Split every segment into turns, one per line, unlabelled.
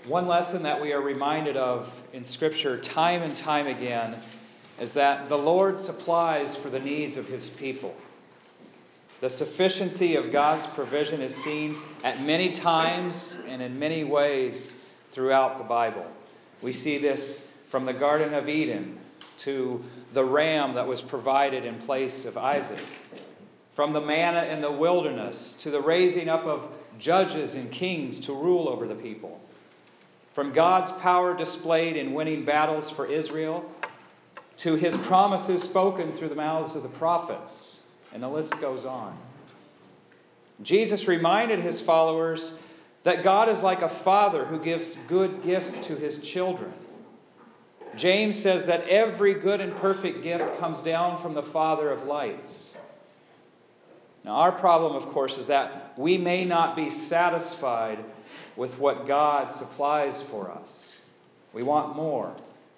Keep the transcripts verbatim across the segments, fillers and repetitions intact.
One lesson that we are reminded of in Scripture time and time again is that the Lord supplies for the needs of His people. The sufficiency of God's provision is seen at many times and in many ways throughout the Bible. We see this from the Garden of Eden to the ram that was provided in place of Isaac. From the manna in the wilderness to the raising up of judges and kings to rule over the people. From God's power displayed in winning battles for Israel to His promises spoken through the mouths of the prophets. And the list goes on. Jesus reminded His followers that God is like a father who gives good gifts to His children. James says that every good and perfect gift comes down from the Father of lights. Now, our problem, of course, is that we may not be satisfied with what God supplies for us. We want more.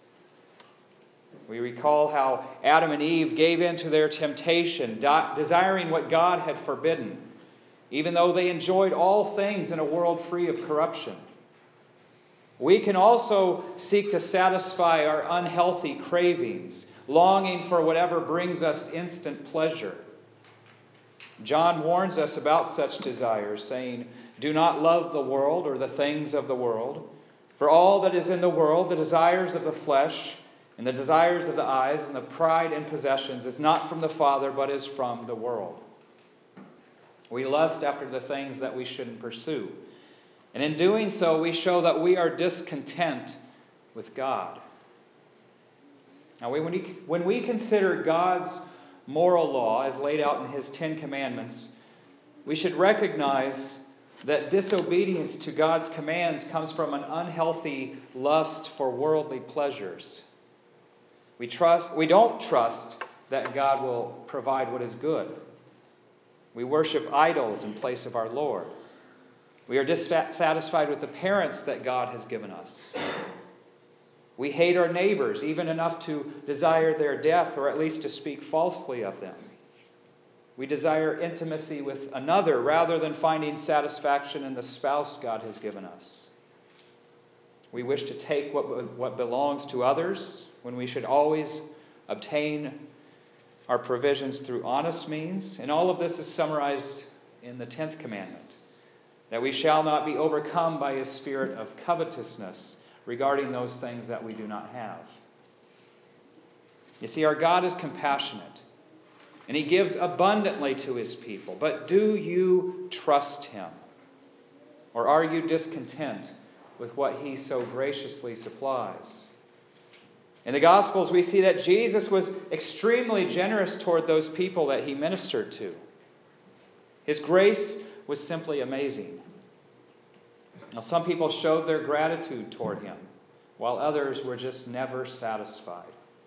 We recall how Adam and Eve gave in to their temptation, desiring what God had forbidden, even though they enjoyed all things in a world free of corruption. We can also seek to satisfy our unhealthy cravings, longing for whatever brings us instant pleasure. John warns us about such desires, saying, "Do not love the world or the things of the world. For all that is in the world, the desires of the flesh, and the desires of the eyes, and the pride in possessions, is not from the Father, but is from the world." We lust after the things that we shouldn't pursue. And in doing so, we show that we are discontent with God. Now, when we, when we consider God's moral law as laid out in His Ten Commandments, we should recognize that disobedience to God's commands comes from an unhealthy lust for worldly pleasures. We trust, we don't trust that God will provide what is good. We worship idols in place of our Lord. We are dissatisfied with the parents that God has given us. We hate our neighbors, even enough to desire their death, or at least to speak falsely of them. We desire intimacy with another rather than finding satisfaction in the spouse God has given us. We wish to take what, what belongs to others when we should always obtain our provisions through honest means. And all of this is summarized in the tenth commandment, that we shall not be overcome by a spirit of covetousness regarding those things that we do not have. You see, our God is compassionate, and He gives abundantly to His people. But do you trust Him? Or are you discontent with what He so graciously supplies? In the Gospels, we see that Jesus was extremely generous toward those people that He ministered to. His grace was simply amazing. Now, some people showed their gratitude toward Him, while others were just never satisfied.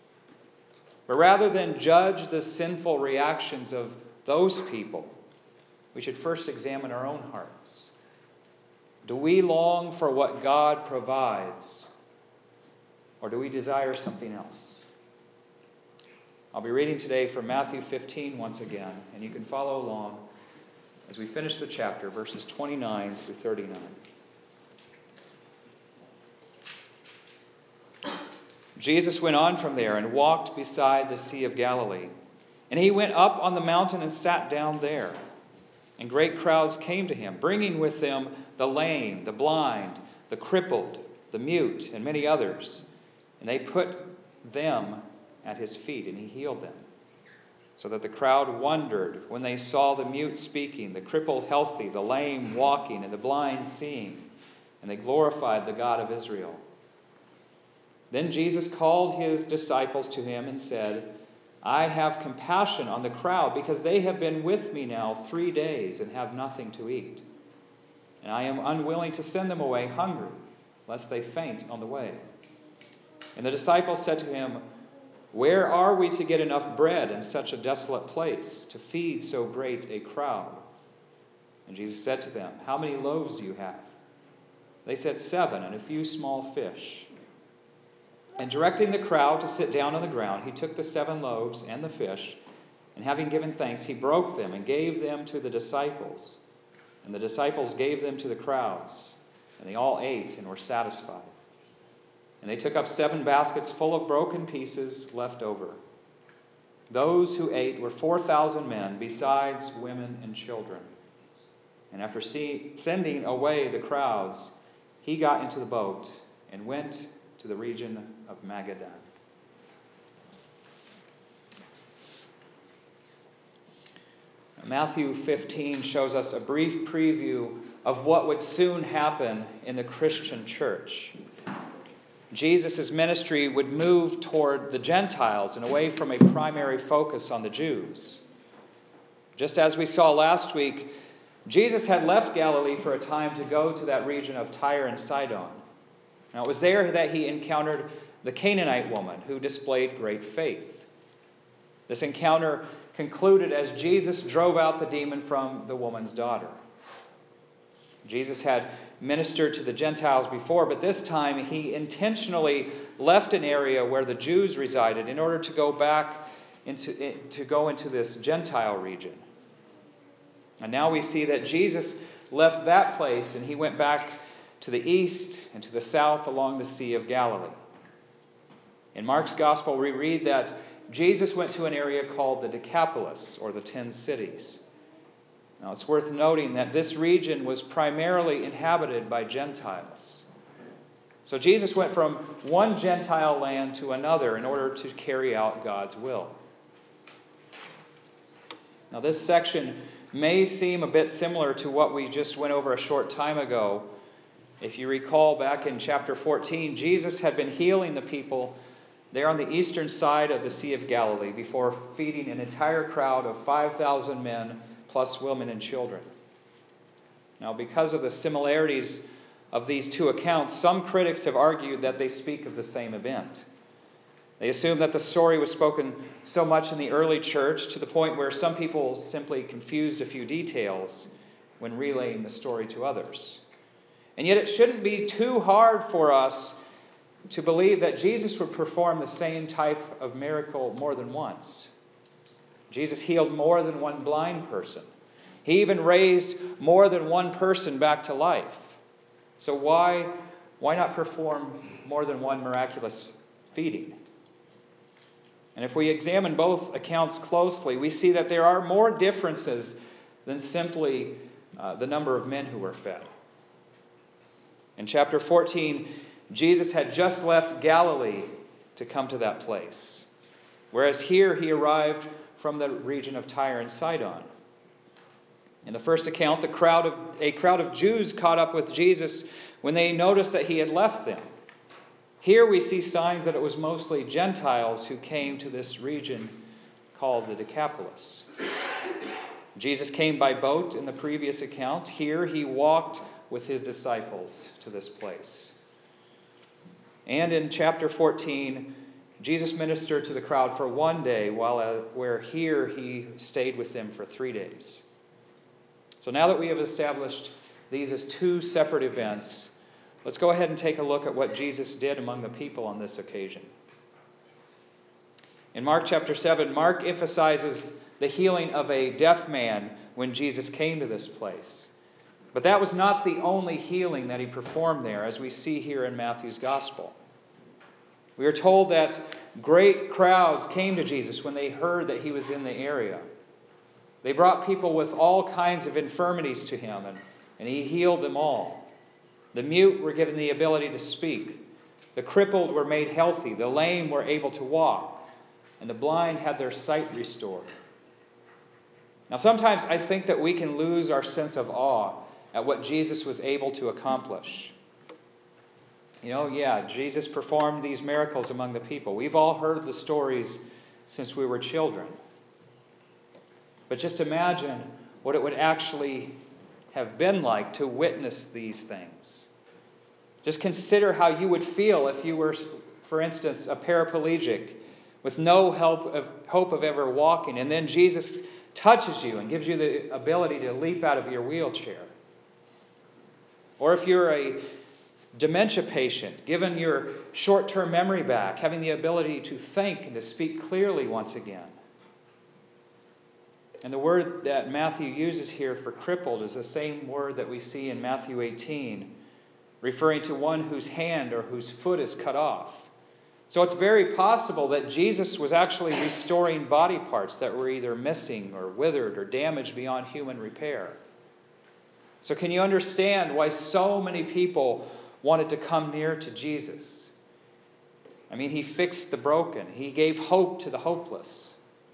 But rather than judge the sinful reactions of those people, we should first examine our own hearts. Do we long for what God provides, or do we desire something else? I'll be reading today from Matthew fifteen once again, and you can follow along as we finish the chapter, verses twenty-nine through thirty-nine. Jesus went on from there and walked beside the Sea of Galilee. And He went up on the mountain and sat down there. And great crowds came to Him, bringing with them the lame, the blind, the crippled, the mute, and many others. And they put them at His feet, and He healed them. So that the crowd wondered when they saw the mute speaking, the crippled healthy, the lame walking, and the blind seeing. And they glorified the God of Israel. Then Jesus called His disciples to Him and said, "I have compassion on the crowd, because they have been with me now three days and have nothing to eat. And I am unwilling to send them away hungry, lest they faint on the way." And the disciples said to Him, "Where are we to get enough bread in such a desolate place to feed so great a crowd?" And Jesus said to them, "How many loaves do you have?" They said, "Seven, and a few small fish." And directing the crowd to sit down on the ground, He took the seven loaves and the fish, and having given thanks, He broke them and gave them to the disciples. And the disciples gave them to the crowds. And they all ate and were satisfied. And they took up seven baskets full of broken pieces left over. Those who ate were four thousand men, besides women and children. And after see, sending away the crowds, he got into the boat and went to the region of Magadan. Matthew fifteen shows us a brief preview of what would soon happen in the Christian church. Jesus' ministry would move toward the Gentiles and away from a primary focus on the Jews. Just as we saw last week, Jesus had left Galilee for a time to go to that region of Tyre and Sidon. Now, it was there that he encountered the Canaanite woman who displayed great faith. This encounter concluded as Jesus drove out the demon from the woman's daughter. Jesus had ministered to the Gentiles before, but this time he intentionally left an area where the Jews resided in order to go back into to go into this Gentile region. And now we see that Jesus left that place and he went back to the east and to the south along the Sea of Galilee. In Mark's Gospel, we read that Jesus went to an area called the Decapolis, or the Ten Cities. Now, it's worth noting that this region was primarily inhabited by Gentiles. So Jesus went from one Gentile land to another in order to carry out God's will. Now, this section may seem a bit similar to what we just went over a short time ago. If you recall back in chapter fourteen, Jesus had been healing the people there on the eastern side of the Sea of Galilee before feeding an entire crowd of five thousand men plus women and children. Now, because of the similarities of these two accounts, some critics have argued that they speak of the same event. They assume that the story was spoken so much in the early church to the point where some people simply confused a few details when relaying the story to others. And yet it shouldn't be too hard for us to believe that Jesus would perform the same type of miracle more than once. Jesus healed more than one blind person. He even raised more than one person back to life. So why, why not perform more than one miraculous feeding? And if we examine both accounts closely, we see that there are more differences than simply uh, the number of men who were fed. In chapter fourteen, Jesus had just left Galilee to come to that place, whereas here he arrived from the region of Tyre and Sidon. In the first account, the crowd of, a crowd of Jews caught up with Jesus when they noticed that he had left them. Here we see signs that it was mostly Gentiles who came to this region called the Decapolis. Jesus came by boat in the previous account. Here he walked with his disciples to this place. And in chapter fourteen, Jesus ministered to the crowd for one day, while uh, where here he stayed with them for three days. So now that we have established these as two separate events, let's go ahead and take a look at what Jesus did among the people on this occasion. In Mark chapter seven, Mark emphasizes the healing of a deaf man when Jesus came to this place. But that was not the only healing that he performed there, as we see here in Matthew's Gospel. We are told that great crowds came to Jesus when they heard that he was in the area. They brought people with all kinds of infirmities to him, and, and he healed them all. The mute were given the ability to speak. The crippled were made healthy. The lame were able to walk. And the blind had their sight restored. Now, sometimes I think that we can lose our sense of awe at what Jesus was able to accomplish. You know, yeah, Jesus performed these miracles among the people. We've all heard the stories since we were children. But just imagine what it would actually have been like to witness these things. Just consider how you would feel if you were, for instance, a paraplegic with no help of, hope of ever walking, and then Jesus touches you and gives you the ability to leap out of your wheelchair. Or if you're a dementia patient, given your short-term memory back, having the ability to think and to speak clearly once again. And the word that Matthew uses here for crippled is the same word that we see in Matthew eighteen, referring to one whose hand or whose foot is cut off. So it's very possible that Jesus was actually restoring body parts that were either missing or withered or damaged beyond human repair. So can you understand why so many people wanted to come near to Jesus? I mean, he fixed the broken. He gave hope to the hopeless.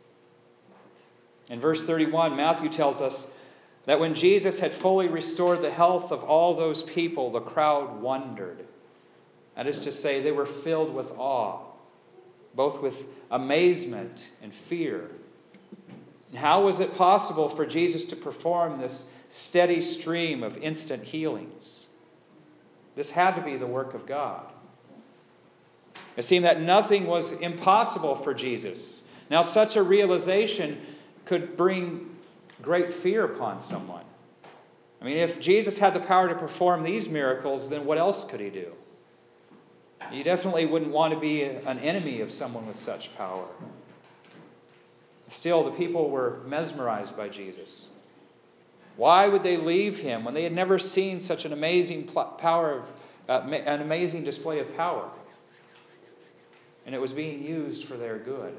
In verse thirty-one, Matthew tells us that when Jesus had fully restored the health of all those people, the crowd wondered. That is to say, they were filled with awe, both with amazement and fear. And how was it possible for Jesus to perform this steady stream of instant healings? This had to be the work of God. It seemed that nothing was impossible for Jesus. Now, such a realization could bring great fear upon someone. I mean, if Jesus had the power to perform these miracles, then what else could he do? You definitely wouldn't want to be an enemy of someone with such power. Still, the people were mesmerized by Jesus. Why would they leave him when they had never seen such an amazing power of uh, an amazing display of power? And it was being used for their good.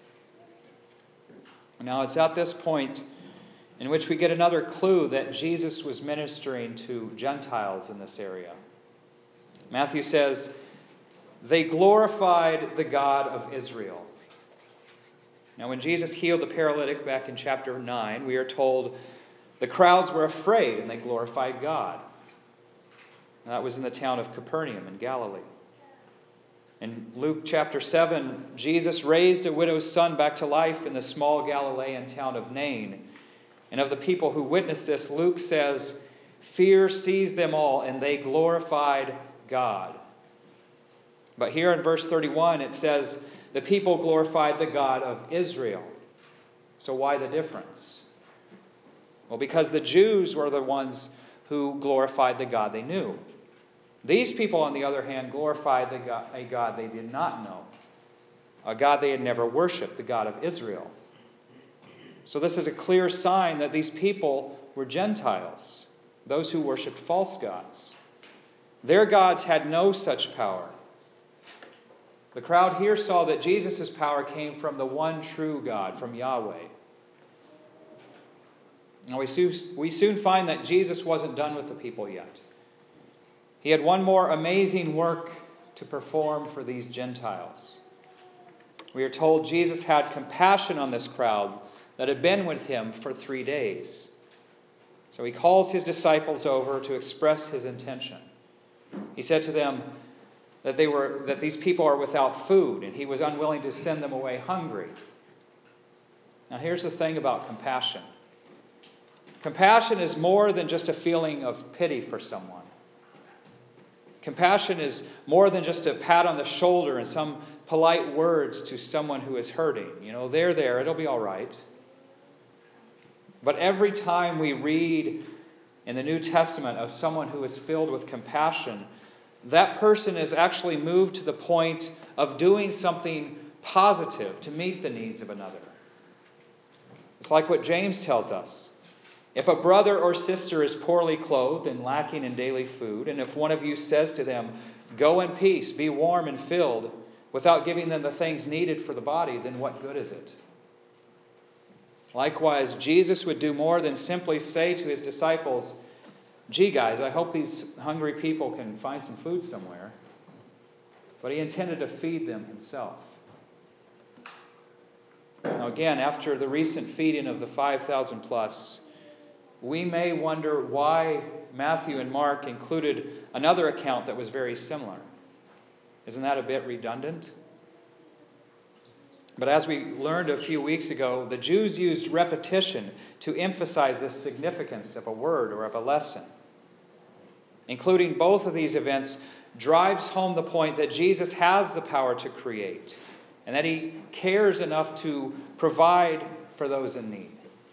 Now, it's at this point in which we get another clue that Jesus was ministering to Gentiles in this area. Matthew says, "They glorified the God of Israel." Now, when Jesus healed the paralytic back in chapter nine, we are told the crowds were afraid and they glorified God. And that was in the town of Capernaum in Galilee. In Luke chapter seven, Jesus raised a widow's son back to life in the small Galilean town of Nain. And of the people who witnessed this, Luke says, "Fear seized them all, and they glorified God." But here in verse thirty-one, it says, the people glorified the God of Israel. So why the difference? Well, because the Jews were the ones who glorified the God they knew. These people, on the other hand, glorified the God, a God they did not know, a God they had never worshipped, the God of Israel. So this is a clear sign that these people were Gentiles, those who worshipped false gods. Their gods had no such power. The crowd here saw that Jesus' power came from the one true God, from Yahweh. Now we soon, we soon find that Jesus wasn't done with the people yet. He had one more amazing work to perform for these Gentiles. We are told Jesus had compassion on this crowd that had been with him for three days. So he calls his disciples over to express his intention. He said to them that they were that these people are without food, and he was unwilling to send them away hungry. Now here's the thing about compassion. Compassion is more than just a feeling of pity for someone. Compassion is more than just a pat on the shoulder and some polite words to someone who is hurting. You know, they're there, it'll be all right. But every time we read in the New Testament of someone who is filled with compassion, that person is actually moved to the point of doing something positive to meet the needs of another. It's like what James tells us. If a brother or sister is poorly clothed and lacking in daily food, and if one of you says to them, "Go in peace, be warm and filled," without giving them the things needed for the body, then what good is it? Likewise, Jesus would do more than simply say to his disciples, "Gee, guys, I hope these hungry people can find some food somewhere." But he intended to feed them himself. Now again, after the recent feeding of the five thousand plus, we may wonder why Matthew and Mark included another account that was very similar. Isn't that a bit redundant? But as we learned a few weeks ago, the Jews used repetition to emphasize the significance of a word or of a lesson. Including both of these events drives home the point that Jesus has the power to create and that he cares enough to provide for those in need.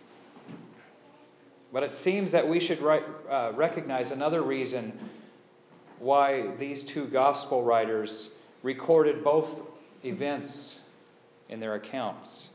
But it seems that we should uh, recognize another reason why these two gospel writers recorded both events in their accounts.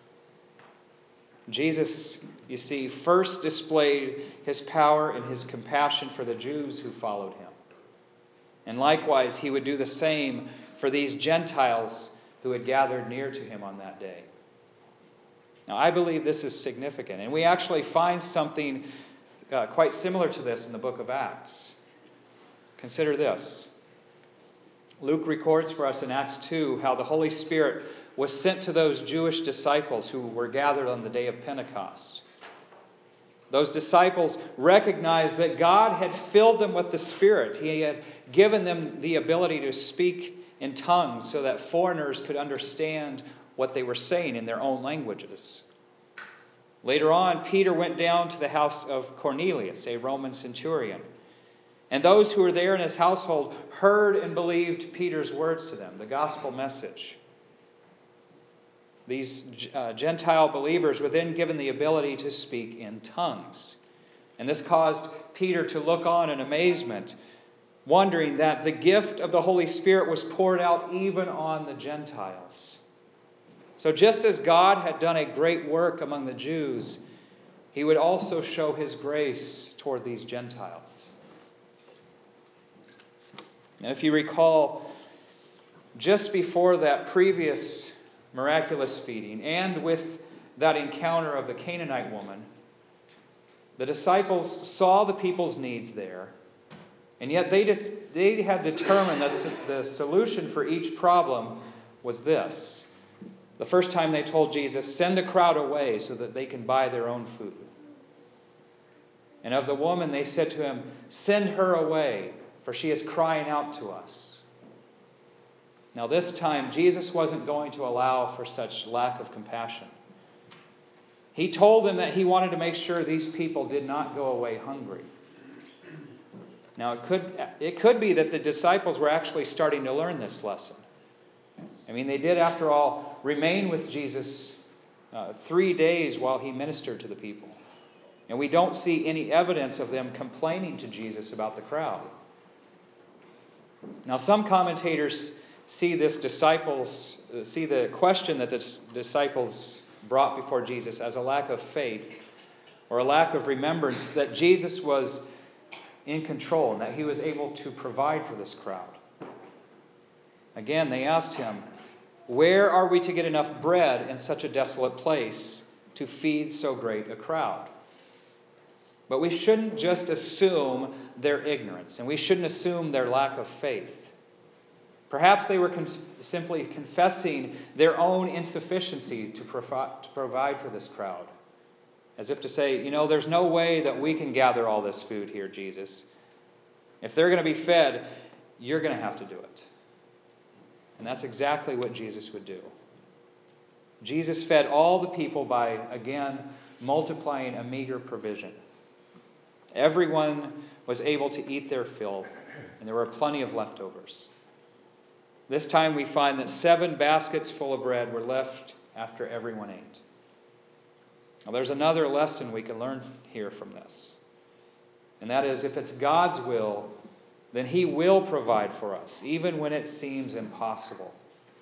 Jesus, you see, first displayed his power and his compassion for the Jews who followed him. And likewise, he would do the same for these Gentiles who had gathered near to him on that day. Now, I believe this is significant, and we actually find something uh, quite similar to this in the book of Acts. Consider this. Luke records for us in Acts two how the Holy Spirit was sent to those Jewish disciples who were gathered on the day of Pentecost. Those disciples recognized that God had filled them with the Spirit. He had given them the ability to speak in tongues so that foreigners could understand what they were saying in their own languages. Later on, Peter went down to the house of Cornelius, a Roman centurion. And those who were there in his household heard and believed Peter's words to them, the gospel message. These uh, Gentile believers were then given the ability to speak in tongues. And this caused Peter to look on in amazement, wondering that the gift of the Holy Spirit was poured out even on the Gentiles. So just as God had done a great work among the Jews, he would also show his grace toward these Gentiles. And if you recall, just before that previous miraculous feeding, and with that encounter of the Canaanite woman, the disciples saw the people's needs there, and yet they, did, they had determined that the solution for each problem was this. The first time they told Jesus, send the crowd away so that they can buy their own food. And of the woman they said to him, send her away, for she is crying out to us. Now this time, Jesus wasn't going to allow for such lack of compassion. He told them that he wanted to make sure these people did not go away hungry. Now it could, it could be that the disciples were actually starting to learn this lesson. I mean, they did, after all, remain with Jesus uh, three days while he ministered to the people. And we don't see any evidence of them complaining to Jesus about the crowd. Now, some commentators see this disciples see the question that the disciples brought before Jesus as a lack of faith or a lack of remembrance that Jesus was in control and that he was able to provide for this crowd. Again, they asked him, where are we to get enough bread in such a desolate place to feed so great a crowd? But we shouldn't just assume their ignorance, and we shouldn't assume their lack of faith. Perhaps they were con- simply confessing their own insufficiency to, provi- to provide for this crowd. As if to say, you know, there's no way that we can gather all this food here, Jesus. If they're going to be fed, you're going to have to do it. And that's exactly what Jesus would do. Jesus fed all the people by, again, multiplying a meager provision. Everyone was able to eat their fill, and there were plenty of leftovers. This time we find that seven baskets full of bread were left after everyone ate. Now there's another lesson we can learn here from this. And that is, if it's God's will, then he will provide for us, even when it seems impossible.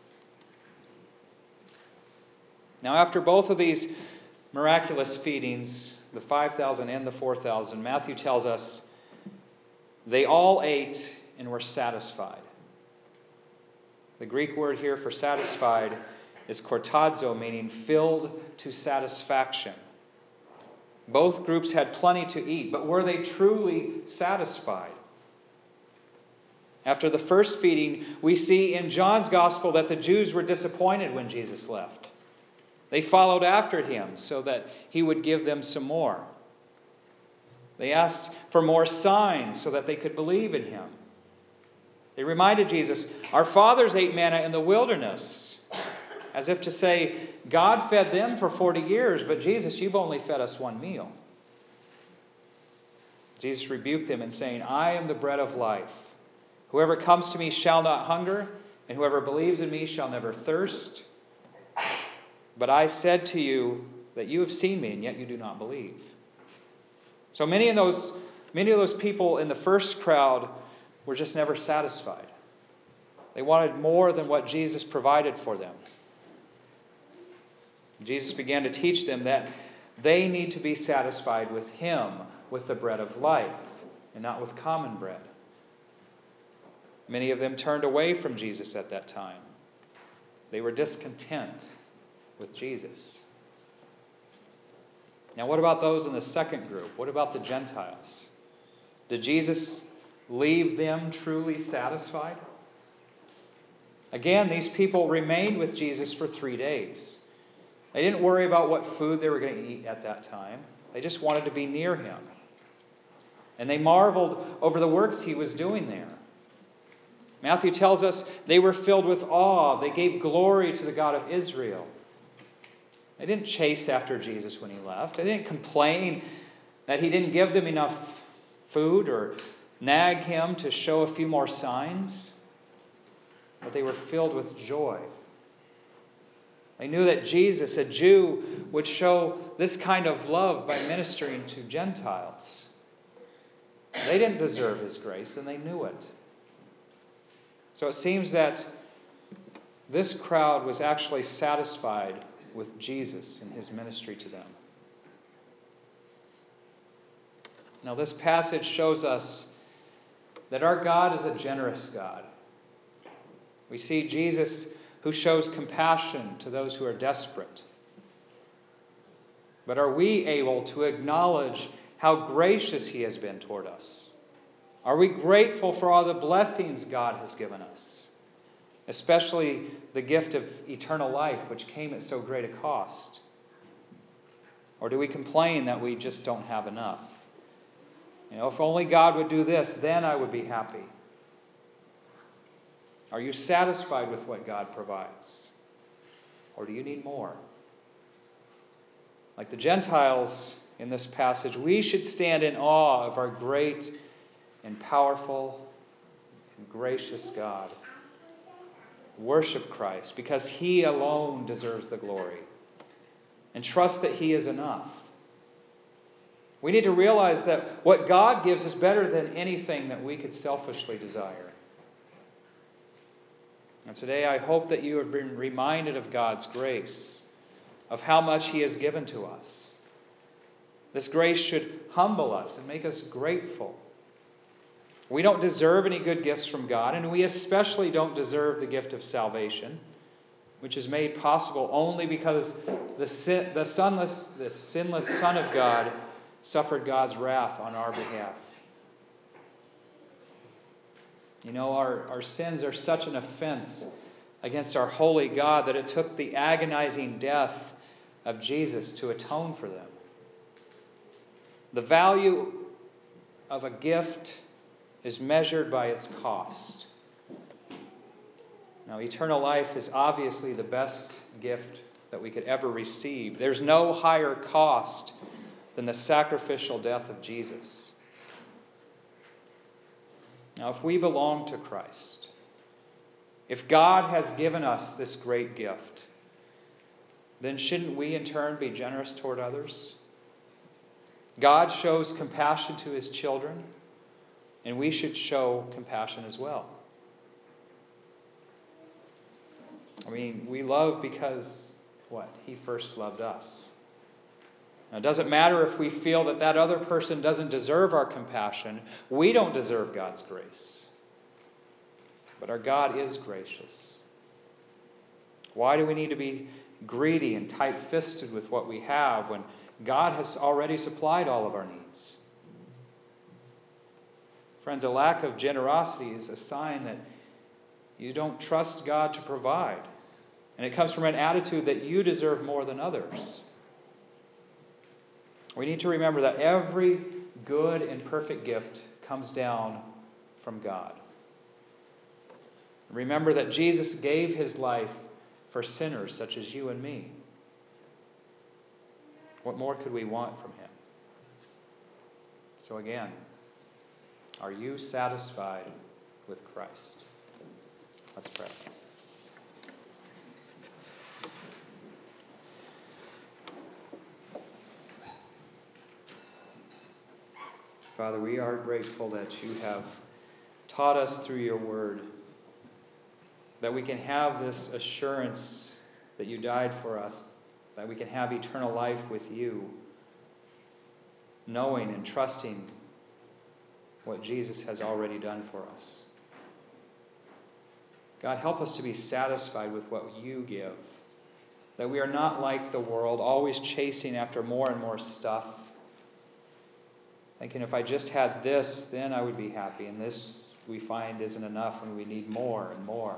Now, after both of these miraculous feedings, the five thousand and the four thousand, Matthew tells us they all ate and were satisfied. The Greek word here for satisfied is kortazo, meaning filled to satisfaction. Both groups had plenty to eat, but were they truly satisfied? After the first feeding, we see in John's Gospel that the Jews were disappointed when Jesus left. They followed after him so that he would give them some more. They asked for more signs so that they could believe in him. They reminded Jesus, our fathers ate manna in the wilderness, as if to say, God fed them for forty years, but Jesus, you've only fed us one meal. Jesus rebuked them in saying, I am the bread of life. Whoever comes to me shall not hunger, and whoever believes in me shall never thirst. But I said to you that you have seen me, and yet you do not believe. So many of those, many of those people in the first crowd were just never satisfied. They wanted more than what Jesus provided for them. Jesus began to teach them that they need to be satisfied with him, with the bread of life, and not with common bread. Many of them turned away from Jesus at that time. They were discontent with Jesus. Now, what about those in the second group? What about the Gentiles? Did Jesus leave them truly satisfied? Again, these people remained with Jesus for three days. They didn't worry about what food they were going to eat at that time. They just wanted to be near him. And they marveled over the works he was doing there. Matthew tells us they were filled with awe. They gave glory to the God of Israel. They didn't chase after Jesus when he left. They didn't complain that he didn't give them enough food or nag him to show a few more signs. But they were filled with joy. They knew that Jesus, a Jew, would show this kind of love by ministering to Gentiles. They didn't deserve his grace, and they knew it. So it seems that this crowd was actually satisfied with Jesus and his ministry to them. Now, this passage shows us that our God is a generous God. We see Jesus who shows compassion to those who are desperate. But are we able to acknowledge how gracious he has been toward us? Are we grateful for all the blessings God has given us? Especially the gift of eternal life, which came at so great a cost? Or do we complain that we just don't have enough? You know, if only God would do this, then I would be happy. Are you satisfied with what God provides? Or do you need more? Like the Gentiles in this passage, we should stand in awe of our great and powerful and gracious God. Worship Christ because he alone deserves the glory. And trust that he is enough. We need to realize that what God gives is better than anything that we could selfishly desire. And today I hope that you have been reminded of God's grace, of how much he has given to us. This grace should humble us and make us grateful. We don't deserve any good gifts from God, and we especially don't deserve the gift of salvation, which is made possible only because the sin, the sonless, the sinless Son of God suffered God's wrath on our behalf. You know, our, our sins are such an offense against our holy God that it took the agonizing death of Jesus to atone for them. The value of a gift is measured by its cost. Now, eternal life is obviously the best gift that we could ever receive. There's no higher cost than the sacrificial death of Jesus. Now, if we belong to Christ, if God has given us this great gift, then shouldn't we in turn be generous toward others? God shows compassion to his children, and we should show compassion as well. I mean, we love because, what? He first loved us. Now, it doesn't matter if we feel that that other person doesn't deserve our compassion. We don't deserve God's grace. But our God is gracious. Why do we need to be greedy and tight-fisted with what we have when God has already supplied all of our needs? Friends, a lack of generosity is a sign that you don't trust God to provide. And it comes from an attitude that you deserve more than others. We need to remember that every good and perfect gift comes down from God. Remember that Jesus gave his life for sinners such as you and me. What more could we want from him? So again, are you satisfied with Christ? Let's pray. Father, we are grateful that you have taught us through your word, that we can have this assurance that you died for us, that we can have eternal life with you, knowing and trusting what Jesus has already done for us. God, help us to be satisfied with what you give. That we are not like the world, always chasing after more and more stuff. Thinking if I just had this, then I would be happy. And this, we find, isn't enough and we need more and more.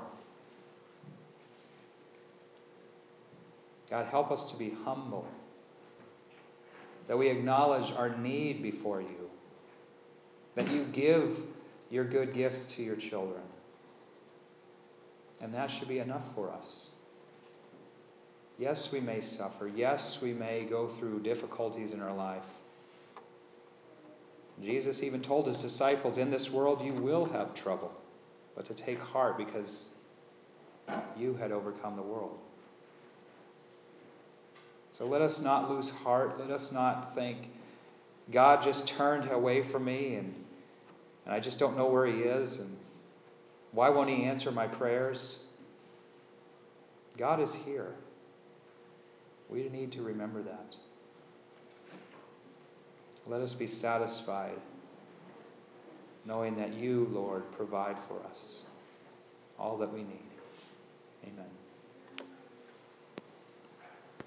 God, help us to be humble. That we acknowledge our need before you. That you give your good gifts to your children. And that should be enough for us. Yes, we may suffer. Yes, we may go through difficulties in our life. Jesus even told his disciples, in this world you will have trouble, but to take heart because you had overcome the world. So let us not lose heart. Let us not think, God just turned away from me and, and I just don't know where he is. And why won't he answer my prayers? God is here. We need to remember that. Let us be satisfied knowing that you, Lord, provide for us all that we need. Amen.